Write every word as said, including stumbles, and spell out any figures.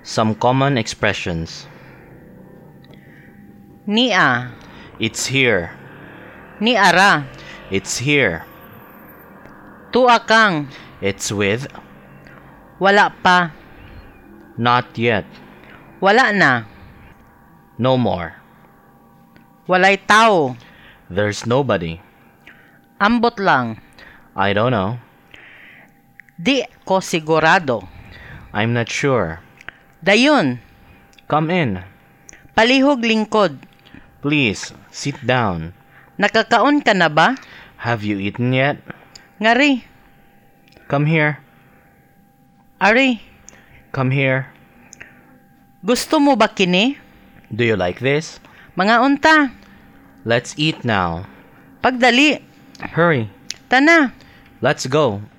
Some common expressions. Nia, It's here. ni ara, It's here. tuwa kang, It's with. wala pa, Not yet. wala na, No more. walay tao, There's nobody. ambot lang, I don't know. di ko sigurado, I'm not sure. dayon, Come in. palihog lingkod, Please, sit down. nakakaon ka na ba? Have you eaten yet? Ngari, Come here. ari, Come here. gusto mo ba kini? Do you like this? Mga unta, Let's eat now. pagdali, Hurry. tana. Let's go.